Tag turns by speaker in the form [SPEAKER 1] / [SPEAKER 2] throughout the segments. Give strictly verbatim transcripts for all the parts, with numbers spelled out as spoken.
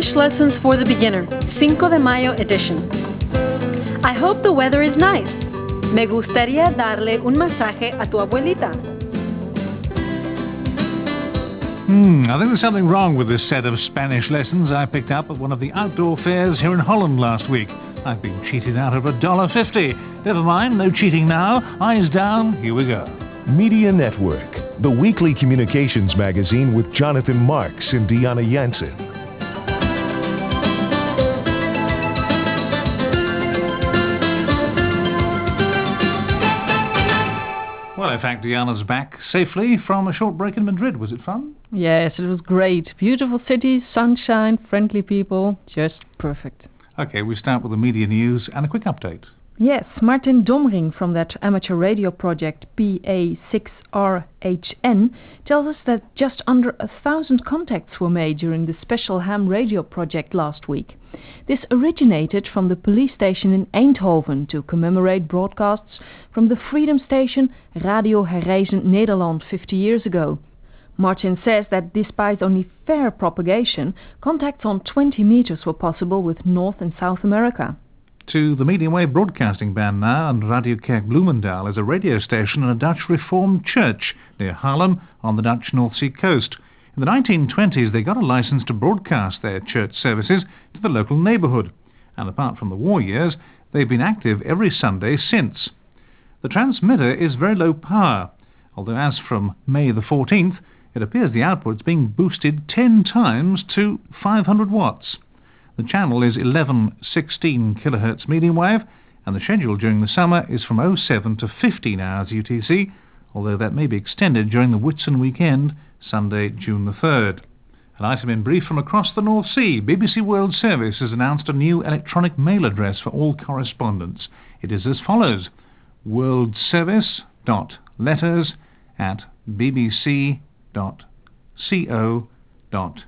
[SPEAKER 1] Spanish Lessons for the Beginner, Cinco de Mayo edition. I hope the weather is nice. Me gustaría darle un masaje a tu abuelita.
[SPEAKER 2] Hmm, I think there's something wrong with this set of Spanish lessons I picked up at one of the outdoor fairs here in Holland last week. I've been cheated out of a dollar fifty. Never mind, no cheating now. Eyes down, here we go.
[SPEAKER 3] Media Network, the weekly communications magazine with Jonathan Marks and Deanna Jansen.
[SPEAKER 2] Well, in fact, Deanna's back safely from a short break in Madrid. Was it fun?
[SPEAKER 4] Yes, it was great. Beautiful city, sunshine, friendly people, just perfect.
[SPEAKER 2] Okay, we start with the media news and a quick update.
[SPEAKER 4] Yes, Martin Domring from that amateur radio project P A six R H N tells us that just under a thousand contacts were made during the special ham radio project last week. This originated from the police station in Eindhoven to commemorate broadcasts from the freedom station Radio Herreizen Nederland fifty years ago. Martin says that despite only fair propagation, contacts on twenty meters were possible with North and South America.
[SPEAKER 2] To the medium wave broadcasting band now, and Radio Kerk Bloemendaal is a radio station and a Dutch Reformed church near Haarlem on the Dutch North Sea coast. In the nineteen twenties they got a license to broadcast their church services to the local neighbourhood, and apart from the war years, they've been active every Sunday since. The transmitter is very low power, although as from May the fourteenth, it appears the output's being boosted ten times to five hundred watts. The channel is eleven sixteen kilohertz medium wave, and the schedule during the summer is from oh seven to fifteen hours U T C, although that may be extended during the Whitsun weekend, Sunday, June the third. An item in brief from across the North Sea. B B C World Service has announced a new electronic mail address for all correspondence. It is as follows: worldservice.letters at bbc dot co dot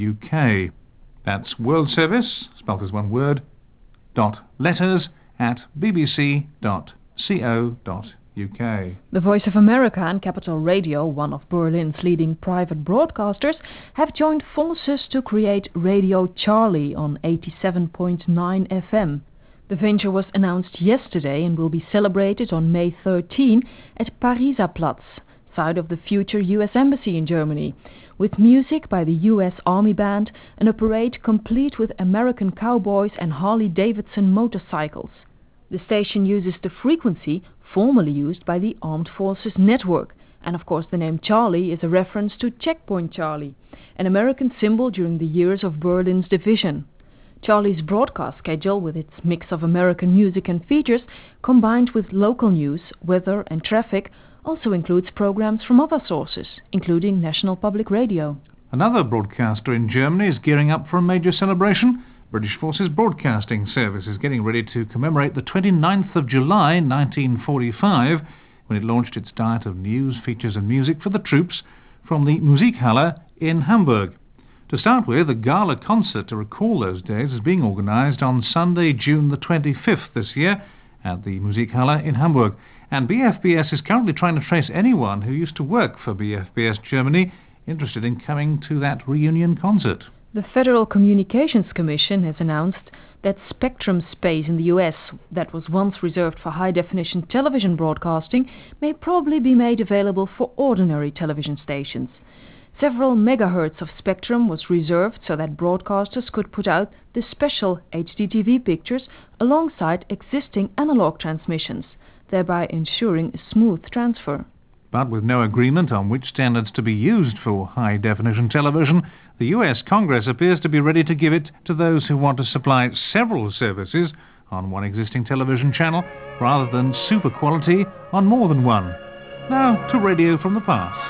[SPEAKER 2] uk. That's World Service, spelt as one word, dot letters at bbc dot co dot uk.
[SPEAKER 4] The Voice of America and Capital Radio, one of Berlin's leading private broadcasters, have joined forces to create Radio Charlie on eighty-seven point nine F M. The venture was announced yesterday and will be celebrated on May thirteenth at Pariserplatz, side of the future U S Embassy in Germany, with music by the U S Army Band and a parade complete with American cowboys and Harley-Davidson motorcycles. The station uses the frequency formerly used by the Armed Forces Network, and of course the name Charlie is a reference to Checkpoint Charlie, an American symbol during the years of Berlin's division. Charlie's broadcast schedule, with its mix of American music and features, combined with local news, weather and traffic, also includes programs from other sources, including National Public Radio.
[SPEAKER 2] Another broadcaster in Germany is gearing up for a major celebration. British Forces Broadcasting Service is getting ready to commemorate the twenty-ninth of July nineteen forty-five, when it launched its diet of news, features and music for the troops from the Musikhalle in Hamburg. To start with, a gala concert to recall those days is being organised on Sunday, June the twenty-fifth this year at the Musikhalle in Hamburg. And B F B S is currently trying to trace anyone who used to work for B F B S Germany interested in coming to that reunion concert.
[SPEAKER 4] The Federal Communications Commission has announced that spectrum space in the U S that was once reserved for high-definition television broadcasting may probably be made available for ordinary television stations. Several megahertz of spectrum was reserved so that broadcasters could put out the special H D T V pictures alongside existing analog transmissions, thereby ensuring a smooth transfer.
[SPEAKER 2] But with no agreement on which standards to be used for high-definition television, the U S Congress appears to be ready to give it to those who want to supply several services on one existing television channel rather than super quality on more than one. Now to radio from the past.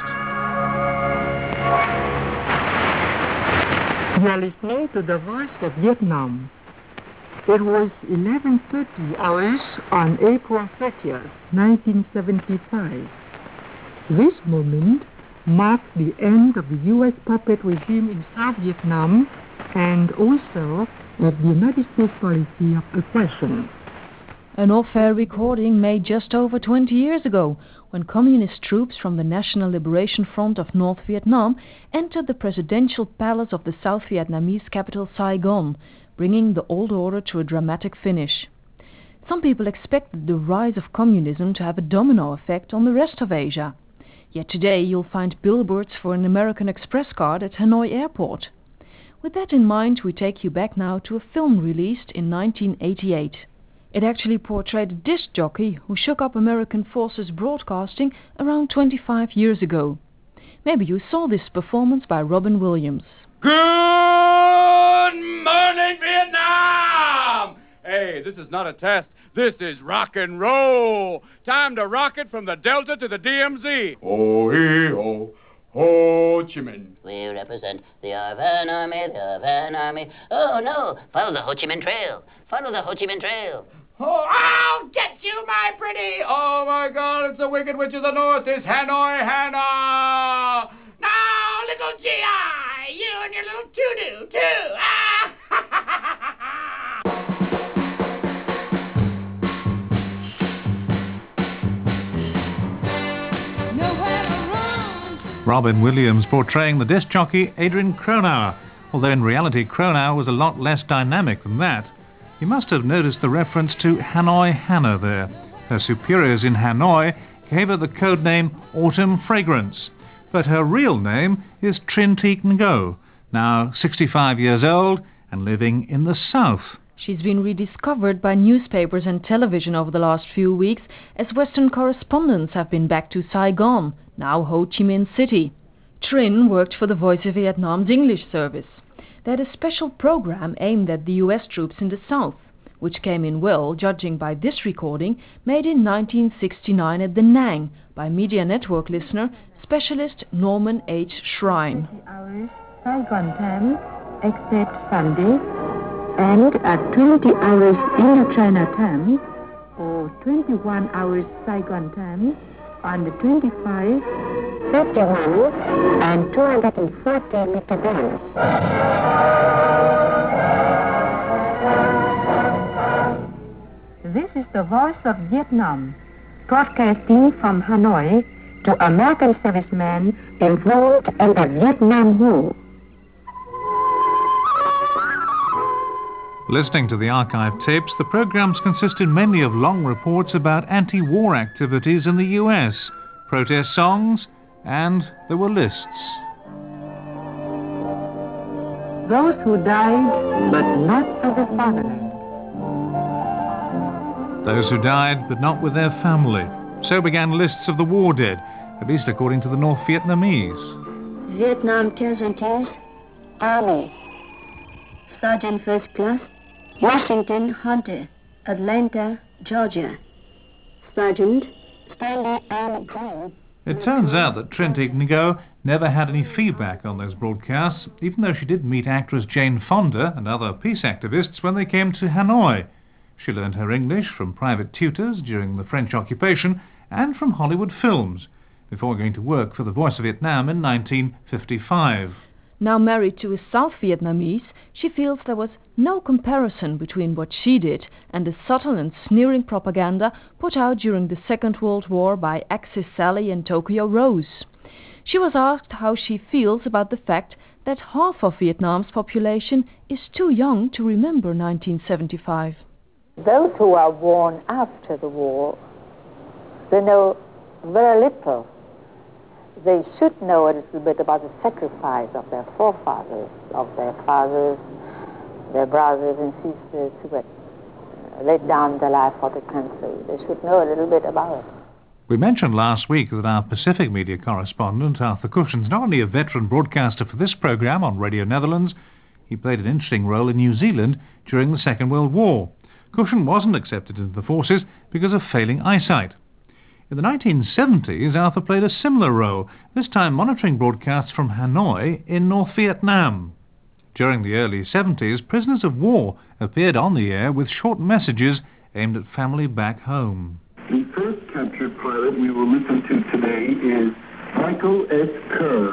[SPEAKER 5] You are listening to the Voice of Vietnam. It was eleven thirty hours on April thirtieth, nineteen seventy-five. This moment marked the end of the U S puppet regime in South Vietnam and also of the United States policy of aggression.
[SPEAKER 4] An off-air recording made just over twenty years ago, when communist troops from the National Liberation Front of North Vietnam entered the presidential palace of the South Vietnamese capital Saigon, bringing the old order to a dramatic finish. Some people expected the rise of communism to have a domino effect on the rest of Asia. Yet today you'll find billboards for an American Express card at Hanoi Airport. With that in mind, we take you back now to a film released in nineteen eighty-eight. It actually portrayed a disc jockey who shook up American forces broadcasting around twenty-five years ago. Maybe you saw this performance by Robin Williams.
[SPEAKER 6] Good morning, Vietnam! Hey, this is not a test. This is rock and roll. Time to rock it from the Delta to the D M Z. Oh-hee-oh, Ho Chi Minh.
[SPEAKER 7] We represent the R V Army, the R V Army. Oh, no, follow the Ho Chi Minh Trail. Follow the Ho Chi Minh Trail.
[SPEAKER 6] Oh, I'll get you, my pretty! Oh, my God, it's the Wicked Witch of the North. It's Hanoi Hannah! Now, little G I, you and your little to-do, too! Ah!
[SPEAKER 2] Robin Williams portraying the disc jockey Adrian Cronauer, although in reality Cronauer was a lot less dynamic than that. You must have noticed the reference to Hanoi Hannah there. Her superiors in Hanoi gave her the code name Autumn Fragrance, but her real name is Trinh Thị Ngo, now sixty-five years old and living in the south.
[SPEAKER 4] She's been rediscovered by newspapers and television over the last few weeks as Western correspondents have been back to Saigon, now Ho Chi Minh City. Trinh worked for the Voice of Vietnam's English service. They had a special program aimed at the U S troops in the south, which came in well, judging by this recording made in nineteen sixty-nine at Da Nang by Media Network listener, specialist Norman H. Shrine.
[SPEAKER 5] Hours Saigon time, except Sunday, and at twenty hours Indochina time, or twenty-one hours Saigon time, on the twenty-fifth, thirty-one, and two hundred forty micrograms. This is the Voice of Vietnam, broadcasting from Hanoi to American servicemen involved in the Vietnam War.
[SPEAKER 2] Listening to the archive tapes, the programs consisted mainly of long reports about anti-war activities in the U S, protest songs, and there were lists.
[SPEAKER 5] Those who died, but not for the fatherland.
[SPEAKER 2] Those who died, but not with their family. So began lists of the war dead, at least according to the North Vietnamese.
[SPEAKER 8] Vietnam Casualties, Army, Sergeant First Class, Washington Hunter, Atlanta, Georgia. Sergeant Stanley R. Grove.
[SPEAKER 2] It turns out that Trinh Thị Ngo never had any feedback on those broadcasts, even though she did meet actress Jane Fonda and other peace activists when they came to Hanoi. She learned her English from private tutors during the French occupation and from Hollywood films, before going to work for the Voice of Vietnam in nineteen fifty-five.
[SPEAKER 4] Now married to a South Vietnamese, she feels there was no comparison between what she did and the subtle and sneering propaganda put out during the Second World War by Axis Sally and Tokyo Rose. She was asked how she feels about the fact that half of Vietnam's population is too young to remember nineteen seventy-five.
[SPEAKER 9] Those who are born after the war, they know very little. They should know a little bit about the sacrifice of their forefathers, of their fathers, their brothers and sisters who had laid down their life for the country. They should know a little bit about it.
[SPEAKER 2] We mentioned last week that our Pacific media correspondent, Arthur Cushion, is not only a veteran broadcaster for this program on Radio Netherlands, he played an interesting role in New Zealand during the Second World War. Cushion wasn't accepted into the forces because of failing eyesight. In the nineteen seventies, Arthur played a similar role, this time monitoring broadcasts from Hanoi in North Vietnam. During the early seventies, prisoners of war appeared on the air with short messages aimed at family back home.
[SPEAKER 10] The first captured pilot we will listen to today is Michael S. Kerr.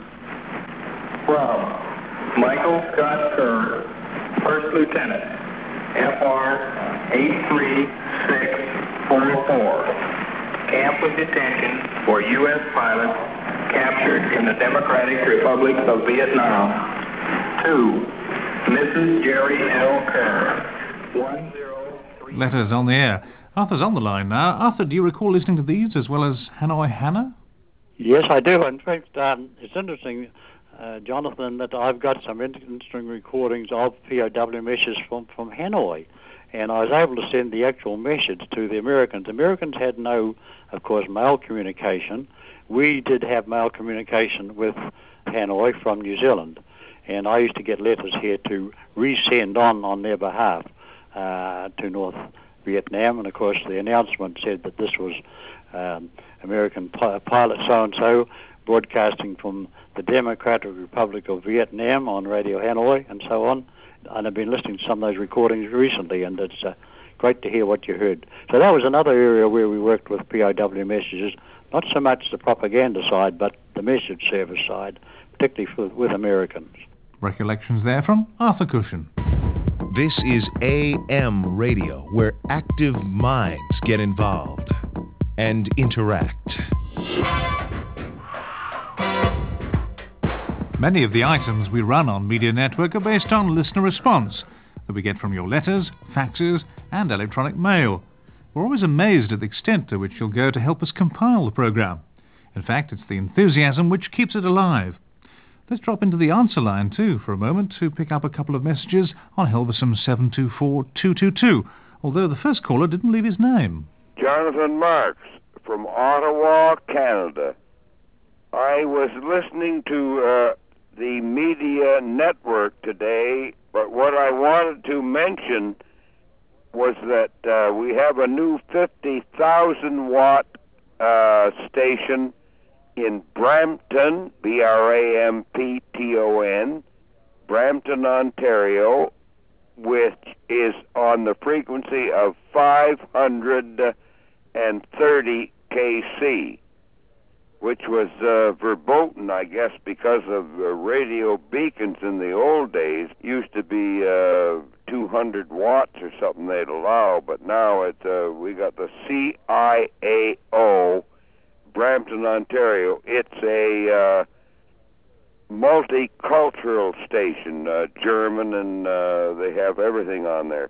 [SPEAKER 11] From Michael Scott Kerr, First Lieutenant, F R eight three six
[SPEAKER 10] forty-four. Camp of detention for U S pilots captured in the Democratic Republic of Vietnam. Two. Missus Jerry L. Kerr. One zero three.
[SPEAKER 2] Letters on the air. Arthur's on the line now. Arthur, do you recall listening to these as well as Hanoi Hannah?
[SPEAKER 11] Yes, I do. In fact, um, it's interesting, uh, Jonathan, that I've got some interesting recordings of P O W messages from, from Hanoi. And I was able to send the actual message to the Americans. Americans had no, of course, mail communication. We did have mail communication with Hanoi from New Zealand. And I used to get letters here to resend on on their behalf uh, to North Vietnam. And, of course, the announcement said that this was um, American pi- pilot so-and-so broadcasting from the Democratic Republic of Vietnam on Radio Hanoi and so on. And I've been listening to some of those recordings recently, and it's uh, great to hear what you heard. So that was another area where we worked with P O W messages, not so much the propaganda side, but the message service side, particularly for, with Americans.
[SPEAKER 2] Recollections there from Arthur Cushion.
[SPEAKER 3] This is A M Radio, where active minds get involved and interact.
[SPEAKER 2] Many of the items we run on Media Network are based on listener response that we get from your letters, faxes, and electronic mail. We're always amazed at the extent to which you'll go to help us compile the programme. In fact, it's the enthusiasm which keeps it alive. Let's drop into the answer line, too, for a moment to pick up a couple of messages on Helversum seven two four two two two, although the first caller didn't leave his name.
[SPEAKER 12] Jonathan Marks from Ottawa, Canada. I was listening to uh, the Media Network today, but what I wanted to mention was that uh, we have a new fifty thousand watt uh, station in Brampton, B R A M P T O N, Brampton, Ontario, which is on the frequency of five hundred thirty K C, which was uh, verboten, I guess, because of uh, radio beacons in the old days. Used to be uh, two hundred watts or something they'd allow, but now it, uh, we got the C I A O, Brampton, Ontario. It's a uh, multicultural station, uh, German, and uh, they have everything on there.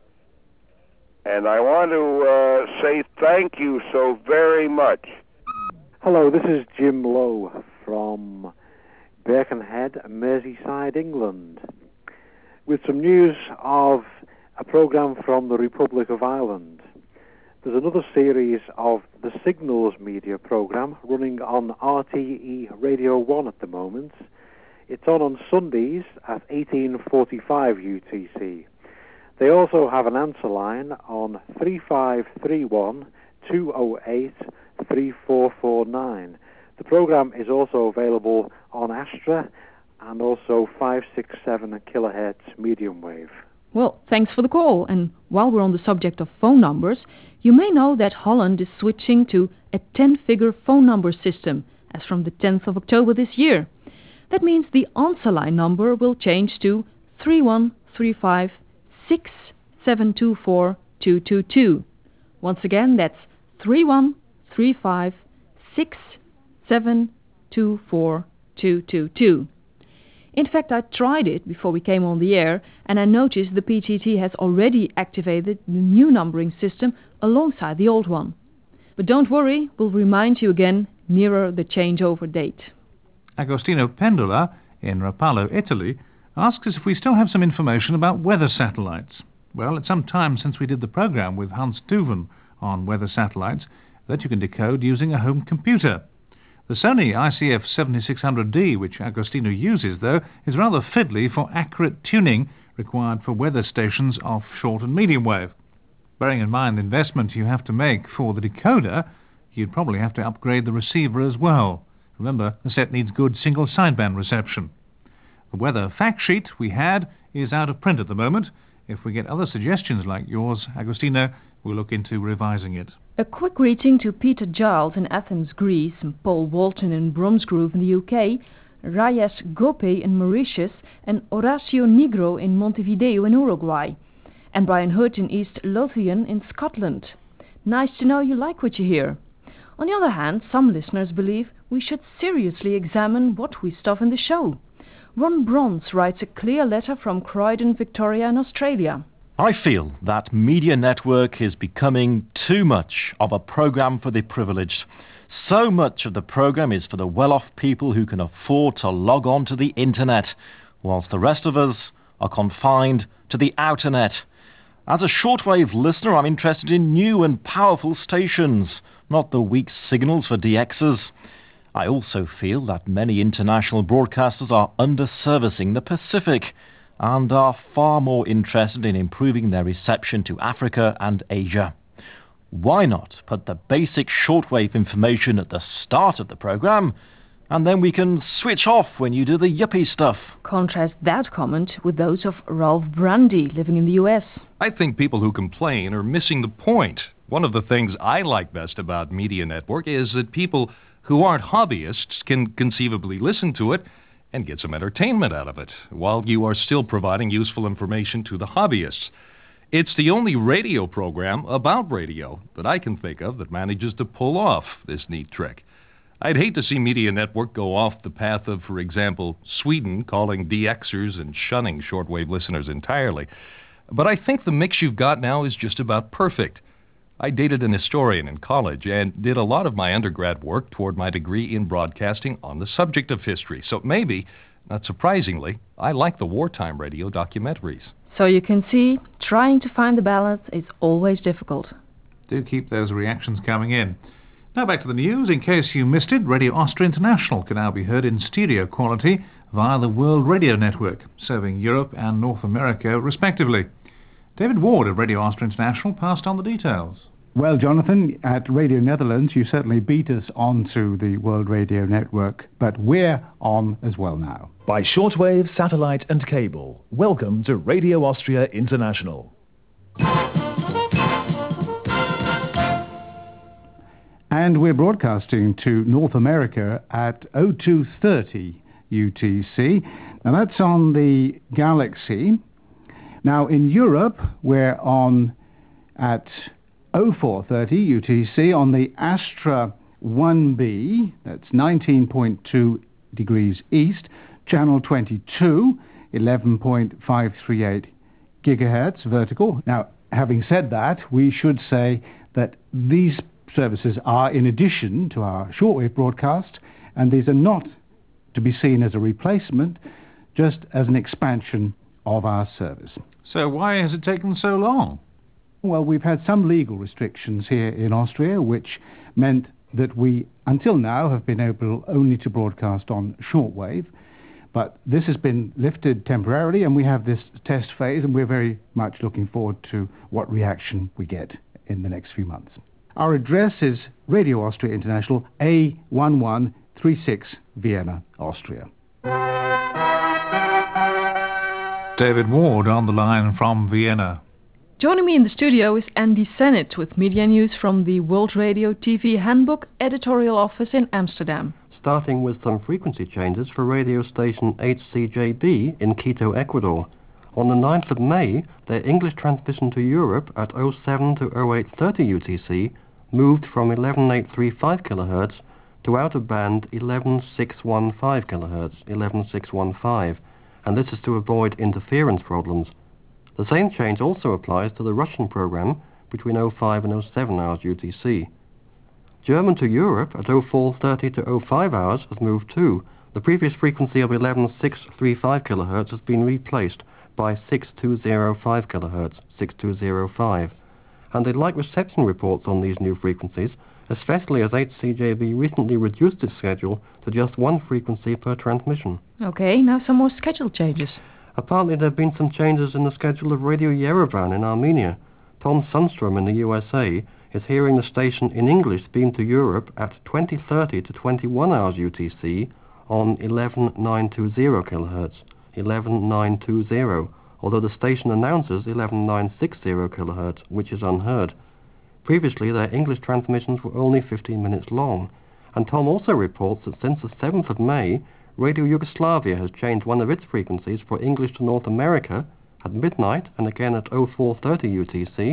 [SPEAKER 12] And I want to uh, say thank you so very much.
[SPEAKER 13] Hello, this is Jim Lowe from Birkenhead, Merseyside, England, with some news of a programme from the Republic of Ireland. There's another series of the Signals media programme running on R T E Radio one at the moment. It's on on Sundays at eighteen forty-five U T C. They also have an answer line on three five three one, two oh eight, three four four nine. The programme is also available on Astra and also five six seven kilohertz medium wave.
[SPEAKER 4] Well, thanks for the call. And while we're on the subject of phone numbers, you may know that Holland is switching to a ten-figure phone number system as from the tenth of October this year. That means the answer line number will change to three one three five, six seven two four, two two two. Once again, that's three one three five, six seven two four, two two two. In fact, I tried it before we came on the air, and I noticed the P T T has already activated the new numbering system alongside the old one. But don't worry, we'll remind you again nearer the changeover date.
[SPEAKER 2] Agostino Pendola in Rapallo, Italy, asks us if we still have some information about weather satellites. Well, it's some time since we did the programme with Hans Duven on weather satellites that you can decode using a home computer. The Sony I C F seventy-six hundred D, which Agostino uses, though, is rather fiddly for accurate tuning required for weather stations of short and medium wave. Bearing in mind the investment you have to make for the decoder, you'd probably have to upgrade the receiver as well. Remember, the set needs good single sideband reception. The weather fact sheet we had is out of print at the moment. If we get other suggestions like yours, Agostino, we'll look into revising it.
[SPEAKER 4] A quick greeting to Peter Giles in Athens, Greece, and Paul Walton in Bromsgrove in the U K, Reyes Gope in Mauritius, and Horacio Negro in Montevideo in Uruguay, and Brian Hood in East Lothian in Scotland. Nice to know you like what you hear. On the other hand, some listeners believe we should seriously examine what we stuff in the show. Ron Bronze writes a clear letter from Croydon, Victoria in Australia.
[SPEAKER 14] I feel that Media Network is becoming too much of a program for the privileged. So much of the program is for the well-off people who can afford to log on to the internet, whilst the rest of us are confined to the outernet. As a shortwave listener, I'm interested in new and powerful stations, not the weak signals for D Xers. I also feel that many international broadcasters are underservicing the Pacific and are far more interested in improving their reception to Africa and Asia. Why not put the basic shortwave information at the start of the program, and then we can switch off when you do the yuppie stuff?
[SPEAKER 4] Contrast that comment with those of Ralph Brandy, living in the U S.
[SPEAKER 15] I think people who complain are missing the point. One of the things I like best about Media Network is that people who aren't hobbyists can conceivably listen to it and get some entertainment out of it, while you are still providing useful information to the hobbyists. It's the only radio program about radio that I can think of that manages to pull off this neat trick. I'd hate to see Media Network go off the path of, for example, Sweden calling D Xers and shunning shortwave listeners entirely. But I think the mix you've got now is just about perfect. I dated an historian in college and did a lot of my undergrad work toward my degree in broadcasting on the subject of history. So maybe, not surprisingly, I like the wartime radio documentaries.
[SPEAKER 4] So you can see, trying to find the balance is always difficult.
[SPEAKER 2] Do keep those reactions coming in. Now back to the news. In case you missed it, Radio Austria International can now be heard in stereo quality via the World Radio Network, serving Europe and North America respectively. David Ward of Radio Austria International passed on the details.
[SPEAKER 16] Well, Jonathan, at Radio Netherlands, you certainly beat us onto the World Radio Network, but we're on as well now.
[SPEAKER 17] By shortwave, satellite and cable, welcome to Radio Austria International.
[SPEAKER 16] And we're broadcasting to North America at oh two thirty U T C. Now that's on the Galaxy. Now in Europe, we're on at oh four thirty U T C on the Astra one B, that's nineteen point two degrees east, channel twenty-two, eleven point five three eight gigahertz vertical. Now, having said that, we should say that these services are in addition to our shortwave broadcast, and these are not to be seen as a replacement, just as an expansion of our service.
[SPEAKER 2] So why has it taken so long?
[SPEAKER 16] Well, we've had some legal restrictions here in Austria, which meant that we, until now, have been able only to broadcast on shortwave. But this has been lifted temporarily, and we have this test phase, and we're very much looking forward to what reaction we get in the next few months. Our address is Radio Austria International, A one one three six, Vienna, Austria.
[SPEAKER 2] David Ward on the line from Vienna.
[SPEAKER 4] Joining me in the studio is Andy Sennett with media news from the World Radio T V Handbook editorial office in Amsterdam.
[SPEAKER 18] Starting with some frequency changes for radio station H C J B in Quito, Ecuador. On the ninth of May, their English transmission to Europe at oh seven to oh eight thirty U T C moved from eleven eight three five kilohertz to out-of-band eleven six one five kilohertz, eleven six one five, and this is to avoid interference problems. The same change also applies to the Russian program between oh five and oh seven hours U T C. German to Europe at oh four thirty to oh five hours has moved too. The previous frequency of eleven six three five kilohertz has been replaced by six two oh five kilohertz, six two oh five. And they like reception reports on these new frequencies, especially as H C J B recently reduced its schedule to just one frequency per transmission.
[SPEAKER 4] Okay, now some more schedule changes.
[SPEAKER 18] Apparently there have been some changes in the schedule of Radio Yerevan in Armenia. Tom Sundstrom in the U S A is hearing the station in English beamed to Europe at twenty thirty to twenty-one hours U T C on eleven nine two zero kilohertz, eleven nine two zero, although the station announces eleven nine six zero kilohertz, which is unheard. Previously, their English transmissions were only fifteen minutes long, and Tom also reports that since the seventh of May, Radio Yugoslavia has changed one of its frequencies for English to North America at midnight and again at oh four thirty U T C,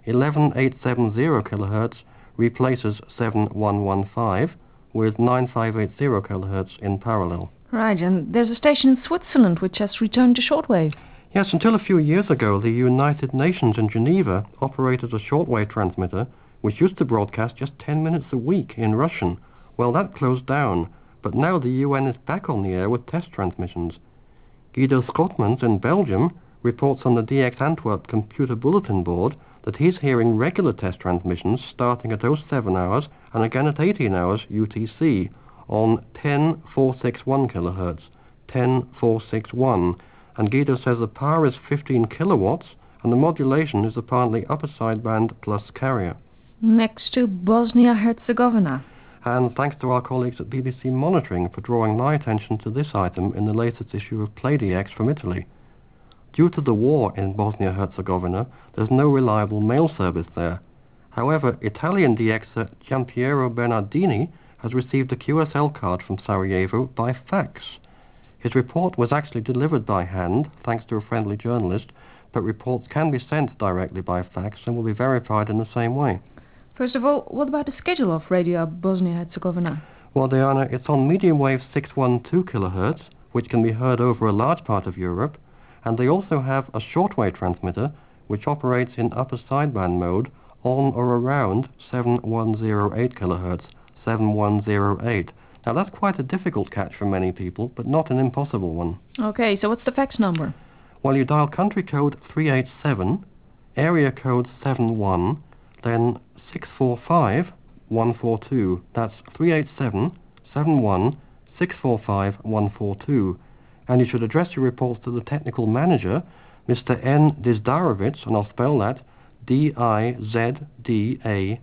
[SPEAKER 18] eleven thousand eight hundred seventy kilohertz replaces seven thousand one hundred fifteen with nine thousand five hundred eighty kilohertz in parallel.
[SPEAKER 4] Right, and there's a station in Switzerland which has returned to shortwave.
[SPEAKER 18] Yes, until a few years ago, the United Nations in Geneva operated a shortwave transmitter which used to broadcast just ten minutes a week in Russian. Well, that closed down, but now the U N is back on the air with test transmissions. Guido Schotmans in Belgium reports on the D X Antwerp Computer Bulletin Board that he's hearing regular test transmissions starting at oh seven hours and again at eighteen hours U T C on ten four sixty-one kilohertz, ten four sixty-one, and Guido says the power is fifteen kilowatts and the modulation is apparently upper sideband plus carrier.
[SPEAKER 4] Next to Bosnia-Herzegovina.
[SPEAKER 18] And thanks to our colleagues at B B C Monitoring for drawing my attention to this item in the latest issue of Play D X from Italy. Due to the war in Bosnia-Herzegovina, there's no reliable mail service there. However, Italian D Xer Giampiero Bernardini has received a Q S L card from Sarajevo by fax. His report was actually delivered by hand, thanks to a friendly journalist, but reports can be sent directly by fax and will be verified in the same way.
[SPEAKER 4] First of all, what about the schedule of Radio Bosnia-Herzegovina?
[SPEAKER 18] Well, Diana, it's on medium wave six twelve kilohertz, which can be heard over a large part of Europe, and they also have a shortwave transmitter which operates in upper sideband mode on or around seven one zero eight kilohertz, seven one zero eight. Now that's quite a difficult catch for many people, but not an impossible one.
[SPEAKER 4] Okay, so what's the fax number?
[SPEAKER 18] Well, you dial country code three eight seven, area code seven one, then six four five one four two. That's three eight seven, seven one, six four five one four two. And you should address your reports to the technical manager, Mister N. Dizdarovic, and I'll spell that D I Z D A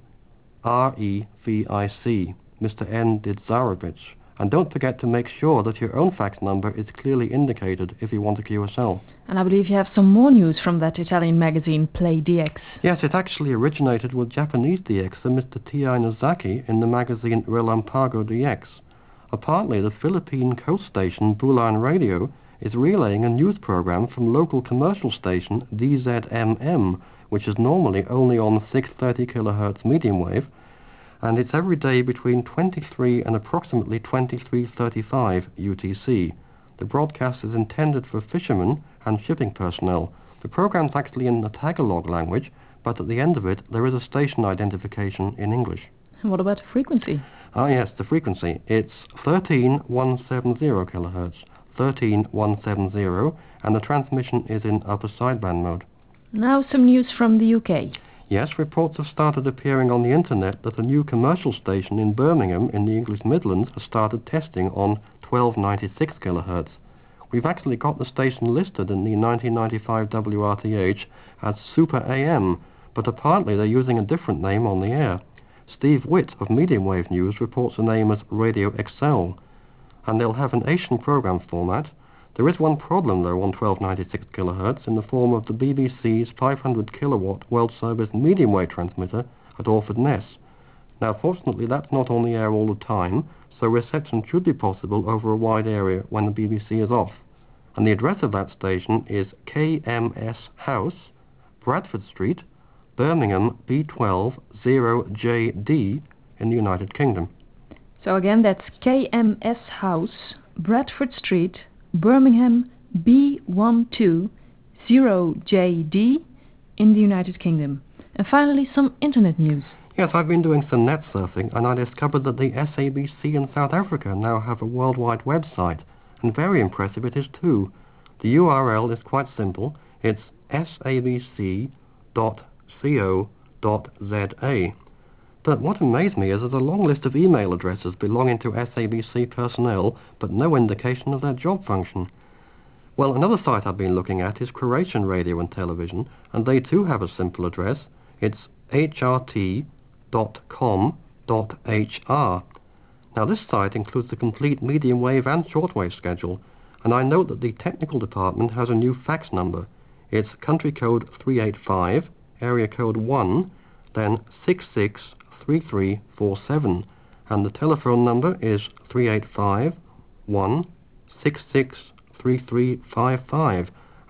[SPEAKER 18] R E V I C, Mister N. Dizdarovic. And don't forget to make sure that your own fax number is clearly indicated if you want a Q S L.
[SPEAKER 4] And I believe you have some more news from that Italian magazine, Play D X.
[SPEAKER 18] Yes, it actually originated with Japanese D Xer Mister T I Nozaki in the magazine Relampago D X. Apparently, the Philippine coast station Bulan Radio is relaying a news program from local commercial station D Z M M, which is normally only on six thirty kilohertz medium wave, and it's every day between twenty-three and approximately twenty-three thirty-five U T C. The broadcast is intended for fishermen and shipping personnel. The program's actually in the Tagalog language, but at the end of it there is a station identification in English.
[SPEAKER 4] And what about the frequency?
[SPEAKER 18] Ah yes, the frequency. It's thirteen thousand one hundred seventy kilohertz, thirteen thousand one hundred seventy, and the transmission is in upper sideband mode.
[SPEAKER 4] Now some news from the U K.
[SPEAKER 18] Yes, reports have started appearing on the internet that a new commercial station in Birmingham in the English Midlands has started testing on twelve ninety-six kilohertz. We've actually got the station listed in the nineteen ninety-five W R T H as Super A M, but apparently they're using a different name on the air. Steve Witt of Medium Wave News reports the name as Radio X L, and they'll have an Asian program format. There is one problem, though, on twelve ninety-six kilohertz in the form of the B B C's five hundred kilowatt World Service medium wave transmitter at Orford Ness. Now, fortunately, that's not on the air all the time, so reception should be possible over a wide area when the B B C is off. And the address of that station is K M S House, Bradford Street, Birmingham B twelve zero J D in the United Kingdom.
[SPEAKER 4] So again, that's K M S House, Bradford Street, Birmingham B one two zero J D in the United Kingdom. And finally, some internet news.
[SPEAKER 18] Yes, I've been doing some net surfing, and I discovered that the S A B C in South Africa now have a worldwide website, and very impressive it is too. The U R L is quite simple. It's s a b c dot co dot z a. But what amazed me is there's a long list of email addresses belonging to S A B C personnel, but no indication of their job function. Well, another site I've been looking at is Croatian Radio and Television, and they too have a simple address. It's h r t dot com dot h r. Now, this site includes the complete medium wave and shortwave schedule, and I note that the technical department has a new fax number. It's country code three eight five, area code one, then six six three three four seven, and the telephone number is three eight five, one, six six three three five five,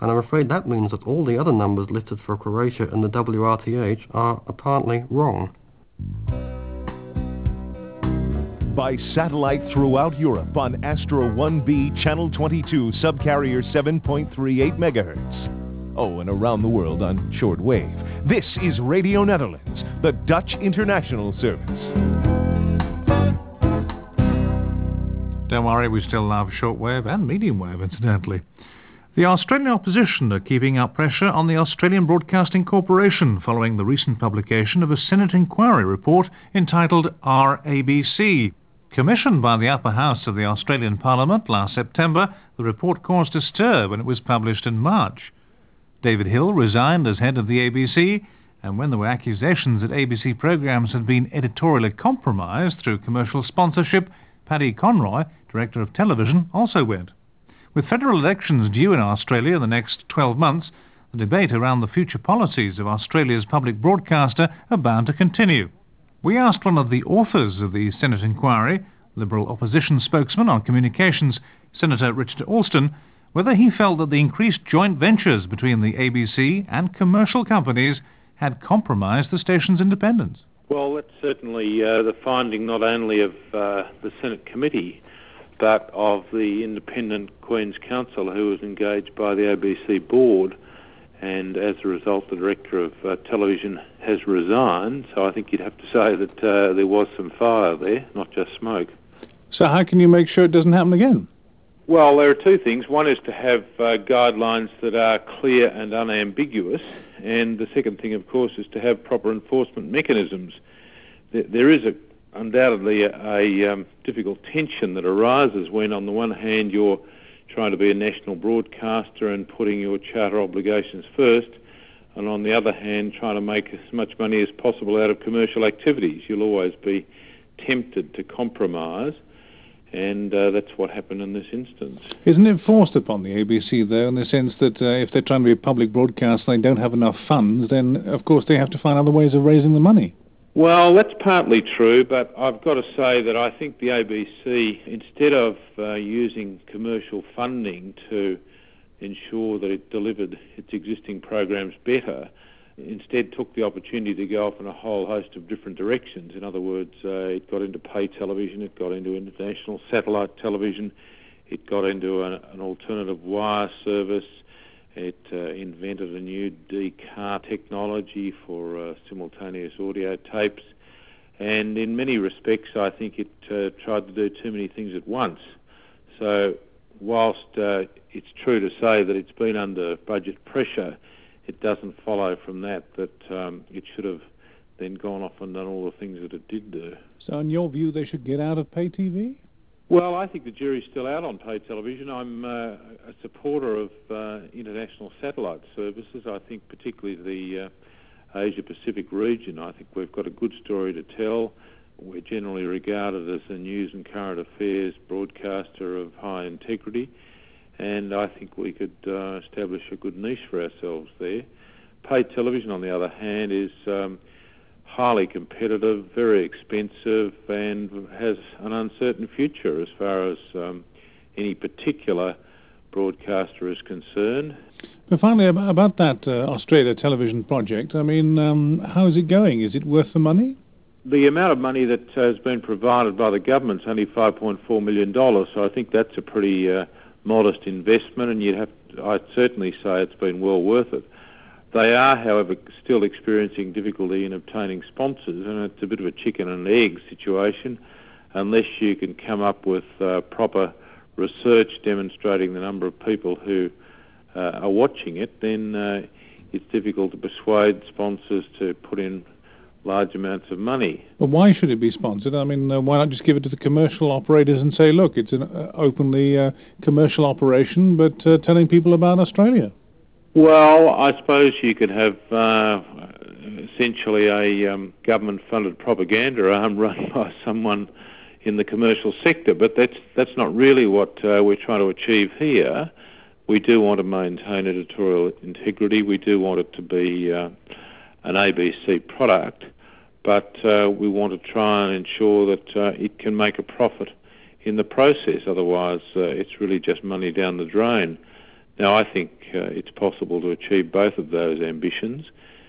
[SPEAKER 18] and I'm afraid that means that all the other numbers listed for Croatia and the W R T H are apparently wrong.
[SPEAKER 3] By satellite throughout Europe on Astra one B Channel twenty-two, subcarrier seven point three eight megahertz. Oh, and around the world on shortwave. This is Radio Netherlands, the Dutch international service.
[SPEAKER 2] Don't worry, we still love shortwave and medium wave, incidentally. The Australian opposition are keeping up pressure on the Australian Broadcasting Corporation following the recent publication of a Senate inquiry report entitled R A B C. Commissioned by the upper house of the Australian Parliament last September, the report caused a stir when it was published in March. David Hill resigned as head of the A B C, and when there were accusations that A B C programmes had been editorially compromised through commercial sponsorship, Paddy Conroy, director of television, also went. With federal elections due in Australia in the next twelve months, the debate around the future policies of Australia's public broadcaster are bound to continue. We asked one of the authors of the Senate inquiry, Liberal opposition spokesman on communications, Senator Richard Alston, whether he felt that the increased joint ventures between the A B C and commercial companies had compromised the station's independence.
[SPEAKER 19] Well, that's certainly uh, the finding not only of uh, the Senate committee, but of the independent Queen's Counsel who was engaged by the A B C board, and as a result the director of uh, television has resigned, so I think you'd have to say that uh, there was some fire there, not just smoke.
[SPEAKER 2] So how can you make sure it doesn't happen again?
[SPEAKER 19] Well, there are two things. One is to have uh, guidelines that are clear and unambiguous, and the second thing, of course, is to have proper enforcement mechanisms. There, there is a undoubtedly a, a um, difficult tension that arises when, on the one hand, you're trying to be a national broadcaster and putting your charter obligations first, and on the other hand, trying to make as much money as possible out of commercial activities. You'll always be tempted to compromise, and uh, that's what happened in this instance.
[SPEAKER 2] Isn't it forced upon the A B C, though, in the sense that uh, if they're trying to be a public broadcaster and they don't have enough funds, then, of course, they have to find other ways of raising the money?
[SPEAKER 19] Well, that's partly true, but I've got to say that I think the A B C, instead of uh, using commercial funding to ensure that it delivered its existing programs better, instead took the opportunity to go off in a whole host of different directions. In other words, uh, it got into pay television, it got into international satellite television, it got into an, an alternative wire service, it uh, invented a new D-car technology for uh, simultaneous audio tapes, and in many respects I think it uh, tried to do too many things at once. So whilst uh, it's true to say that it's been under budget pressure, it doesn't follow from that that um, it should have then gone off and done all the things that it did do.
[SPEAKER 2] So in your view they should get out of pay T V?
[SPEAKER 19] Well, I think the jury's still out on paid television. I'm uh, a supporter of uh, international satellite services. I think particularly the uh, Asia-Pacific region, I think we've got a good story to tell. We're generally regarded as a news and current affairs broadcaster of high integrity, and I think we could uh, establish a good niche for ourselves there. Paid television, on the other hand, is um, highly competitive, very expensive, and has an uncertain future as far as um, any particular broadcaster is concerned.
[SPEAKER 2] But finally, about that uh, Australia television project, I mean, um, how is it going? Is it worth the money?
[SPEAKER 19] The amount of money that has been provided by the government's only five point four million dollars, so I think that's a pretty uh, modest investment, and you'd have to, I'd certainly say it's been well worth it. They are, however, still experiencing difficulty in obtaining sponsors, and it's a bit of a chicken and egg situation. Unless you can come up with uh, proper research demonstrating the number of people who uh, are watching it, then uh, it's difficult to persuade sponsors to put in large amounts of money.
[SPEAKER 2] But why should it be sponsored? I mean, uh, why not just give it to the commercial operators and say, look, it's an uh, openly uh, commercial operation, but uh, telling people about Australia?
[SPEAKER 19] Well, I suppose you could have uh, essentially a um, government-funded propaganda arm run by someone in the commercial sector, but that's that's not really what uh, we're trying to achieve here. We do want to maintain editorial integrity. We do want it to be uh, an A B C product, but uh, we want to try and ensure that uh, it can make a profit in the process. Otherwise, uh, it's really just money down the drain. Now, I think uh, it's possible to achieve both of those ambitions,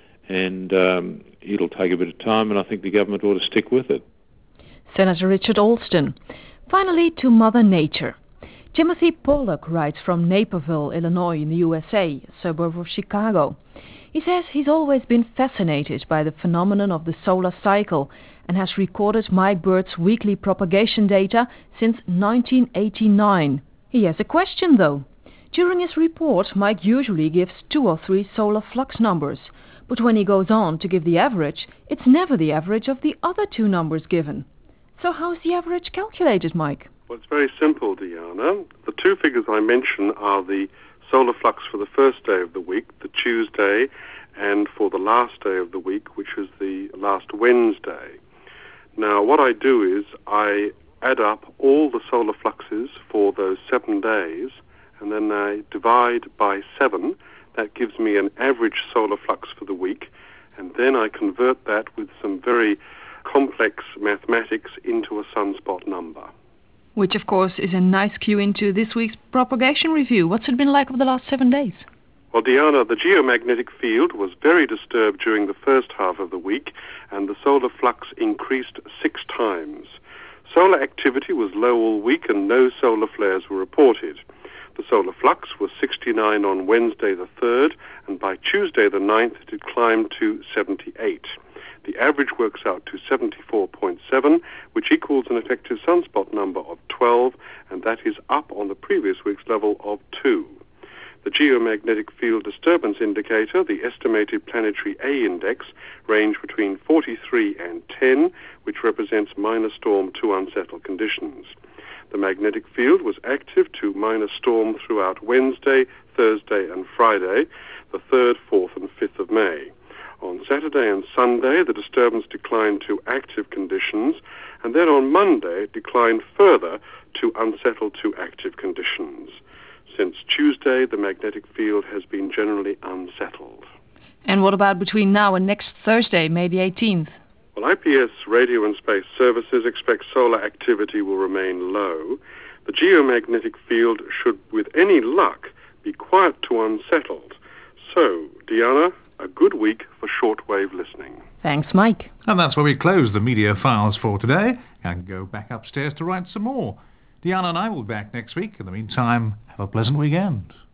[SPEAKER 19] and um, it'll take a bit of time, and I think the government ought to stick with it.
[SPEAKER 4] Senator Richard Alston. Finally, to Mother Nature. Timothy Pollock writes from Naperville, Illinois, in the U S A, a suburb of Chicago. He says he's always been fascinated by the phenomenon of the solar cycle and has recorded my bird's weekly propagation data since nineteen eighty-nine. He has a question, though. During his report, Mike usually gives two or three solar flux numbers, but when he goes on to give the average, it's never the average of the other two numbers given. So how's the average calculated, Mike?
[SPEAKER 20] Well, it's very simple, Diana. The two figures I mention are the solar flux for the first day of the week, the Tuesday, and for the last day of the week, which is the last Wednesday. Now, what I do is I add up all the solar fluxes for those seven days, and then I divide by seven. That gives me an average solar flux for the week, and then I convert that with some very complex mathematics into a sunspot number.
[SPEAKER 4] Which, of course, is a nice cue into this week's propagation review. What's it been like over the last seven days?
[SPEAKER 20] Well, Diana, the geomagnetic field was very disturbed during the first half of the week, and the solar flux increased six times. Solar activity was low all week, and no solar flares were reported. The solar flux was sixty-nine on Wednesday the third, and by Tuesday the ninth it had climbed to seventy-eight. The average works out to seventy-four point seven, which equals an effective sunspot number of twelve, and that is up on the previous week's level of two. The geomagnetic field disturbance indicator, the estimated planetary A index, ranged between forty-three and ten, which represents minor storm to unsettled conditions. The magnetic field was active to minor storm throughout Wednesday, Thursday and Friday, the third, fourth and fifth of May. On Saturday and Sunday, the disturbance declined to active conditions, and then on Monday it declined further to unsettled to active conditions. Since Tuesday, the magnetic field has been generally unsettled.
[SPEAKER 4] And what about between now and next Thursday, May the eighteenth?
[SPEAKER 20] Well, I P S Radio and Space Services expect solar activity will remain low. The geomagnetic field should, with any luck, be quiet to unsettled. So, Diana, a good week for shortwave listening.
[SPEAKER 4] Thanks, Mike.
[SPEAKER 2] And that's where we close the media files for today and go back upstairs to write some more. Diana and I will be back next week. In the meantime, have a pleasant weekend.